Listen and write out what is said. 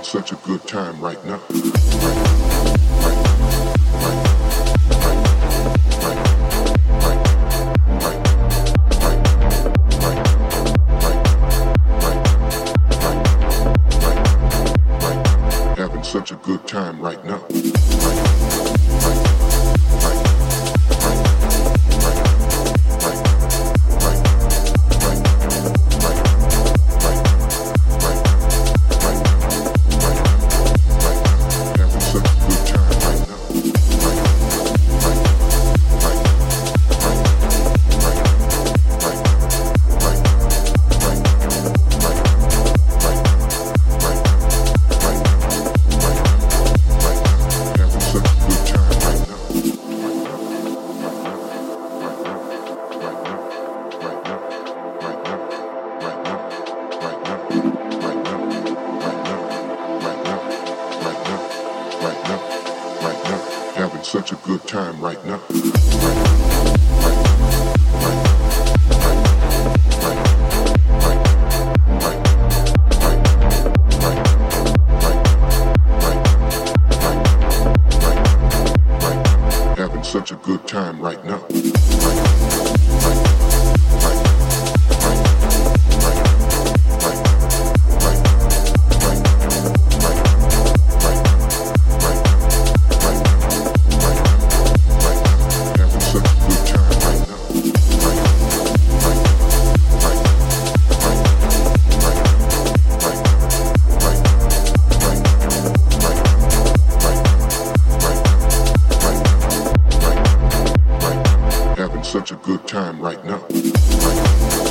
such a good time right now. Having such a good time right now. Such a good time right now. Having such a good time right now. Such a good time right now.